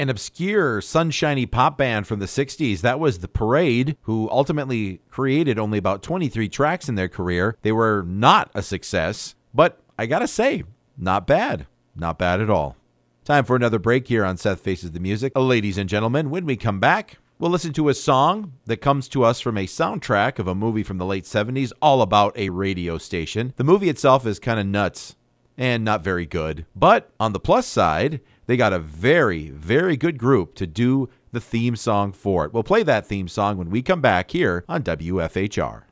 An obscure sunshiny pop band from the 60s. That was The Parade, who ultimately created only about 23 tracks in their career. They were not a success, but I gotta say, not bad. Not bad at all. Time for another break here on Seth Faces the Music. Ladies and gentlemen, when we come back, we'll listen to a song that comes to us from a soundtrack of a movie from the late 70s, all about a radio station. The movie itself is kind of nuts and not very good. But on the plus side, they got a very, very good group to do the theme song for it. We'll play that theme song when we come back here on WFHR.